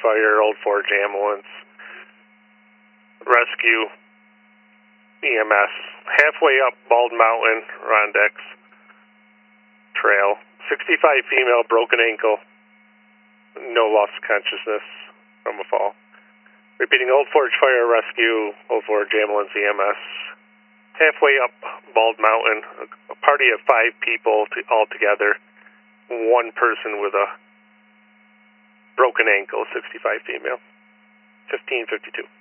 Fire, Old Forge Ambulance, Rescue, EMS, halfway up Bald Mountain, Rondex Trail. 65 female, broken ankle, no loss of consciousness from a fall. Repeating, Old Forge Fire, Rescue, Old Forge Ambulance, EMS, halfway up Bald Mountain, a party of 5 people all together, 1 person with a broken ankle, 65 female, 1552.